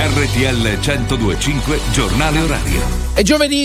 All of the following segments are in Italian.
RTL 102.5 Giornale Orario. È giovedì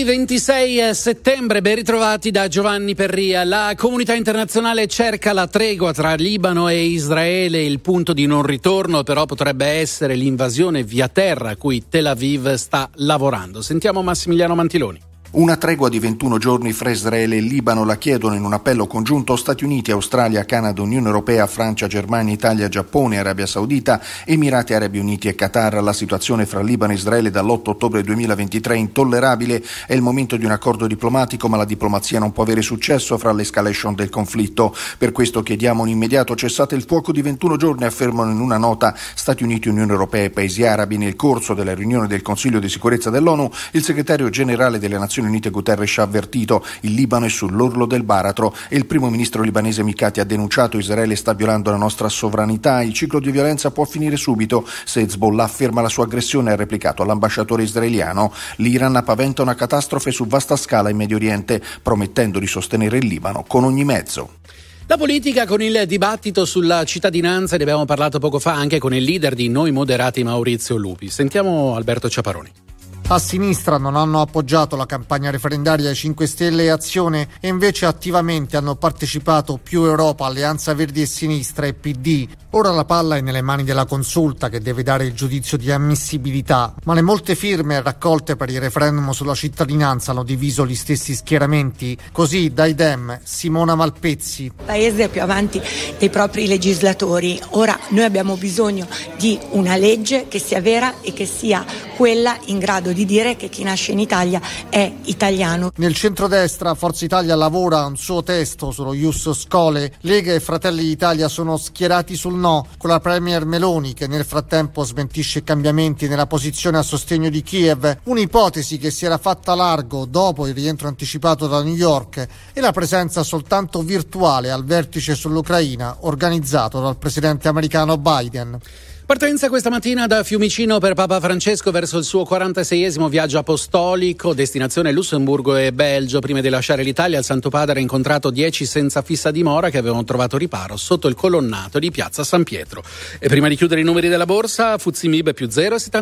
26 settembre, ben ritrovati da Giovanni Perria. La comunità internazionale cerca la tregua tra Libano e Israele. Il punto di non ritorno però potrebbe essere l'invasione via terra a cui Tel Aviv sta lavorando. Sentiamo Massimiliano Mantiloni. Una tregua di 21 giorni fra Israele e Libano la chiedono in un appello congiunto Stati Uniti, Australia, Canada, Unione Europea, Francia, Germania, Italia, Giappone, Arabia Saudita, Emirati Arabi Uniti e Qatar. La situazione fra Libano e Israele dall'8 ottobre 2023 è intollerabile. È il momento di un accordo diplomatico, ma la diplomazia non può avere successo fra l'escalation del conflitto. Per questo chiediamo un immediato cessate il fuoco di 21 giorni, affermano in una nota Stati Uniti, Unione Europea e Paesi arabi. Nel corso della riunione del Consiglio di sicurezza dell'ONU, il segretario generale delle Nazioni Unite Guterres ha avvertito: il Libano è sull'orlo del baratro, e il primo ministro libanese Mikati ha denunciato: Israele sta violando la nostra sovranità, il ciclo di violenza può finire subito se Hezbollah ferma la sua aggressione, ha replicato all'ambasciatore israeliano. L'Iran paventa una catastrofe su vasta scala in Medio Oriente, promettendo di sostenere il Libano con ogni mezzo. La politica con il dibattito sulla cittadinanza, ne abbiamo parlato poco fa anche con il leader di Noi Moderati Maurizio Lupi. Sentiamo Alberto Ciaparoni. A sinistra non hanno appoggiato la campagna referendaria 5 Stelle e Azione e invece attivamente hanno partecipato Più Europa, Alleanza Verdi e Sinistra e PD. Ora la palla è nelle mani della Consulta, che deve dare il giudizio di ammissibilità, ma le molte firme raccolte per il referendum sulla cittadinanza hanno diviso gli stessi schieramenti. Così dai Dem Simona Malpezzi. Il Paese è più avanti dei propri legislatori. Ora noi abbiamo bisogno di una legge che sia vera e che sia quella in grado di dire che chi nasce in Italia è italiano. Nel centrodestra Forza Italia lavora a un suo testo sullo Ius Scholae. Lega e Fratelli d'Italia sono schierati sul no, con la premier Meloni che nel frattempo smentisce cambiamenti nella posizione a sostegno di Kiev, un'ipotesi che si era fatta largo dopo il rientro anticipato da New York e la presenza soltanto virtuale al vertice sull'Ucraina organizzato dal presidente americano Biden. Partenza questa mattina da Fiumicino per Papa Francesco verso il suo 46esimo viaggio apostolico, destinazione Lussemburgo e Belgio. Prima di lasciare l'Italia, il Santo Padre ha incontrato 10 senza fissa dimora che avevano trovato riparo sotto il colonnato di Piazza San Pietro. E prima di chiudere i numeri della borsa, FTSE MIB più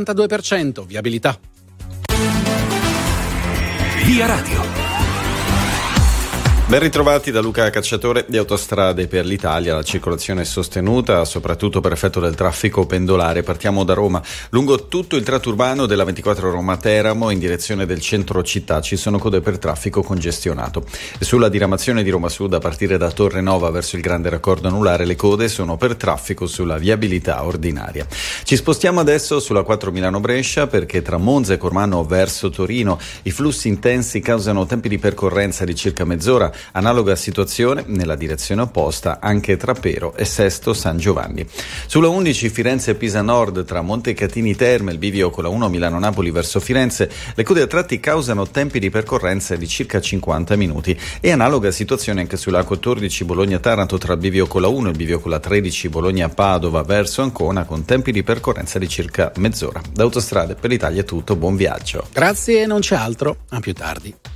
0,72%, viabilità. Via Radio. Ben ritrovati da Luca Cacciatore di Autostrade per l'Italia. La circolazione è sostenuta soprattutto per effetto del traffico pendolare. Partiamo da Roma. Lungo tutto il tratto urbano della 24 Roma-Teramo in direzione del centro città ci sono code per traffico congestionato. E sulla diramazione di Roma Sud a partire da Torre Nova verso il grande raccordo anulare le code sono per traffico sulla viabilità ordinaria. Ci spostiamo adesso sulla 4 Milano-Brescia perché tra Monza e Cormano verso Torino i flussi intensi causano tempi di percorrenza di circa mezz'ora. Analoga situazione nella direzione opposta anche tra Pero e Sesto San Giovanni. Sulla 11 Firenze-Pisa Nord tra Montecatini Terme, il bivio con la 1 Milano-Napoli verso Firenze, le code a tratti causano tempi di percorrenza di circa 50 minuti e analoga situazione anche sulla 14 Bologna-Taranto tra il bivio con la 1 e il bivio con la 13 Bologna-Padova verso Ancona con tempi di percorrenza di circa mezz'ora. Da Autostrade per l'Italia è tutto, buon viaggio. Grazie, non c'è altro, a più tardi.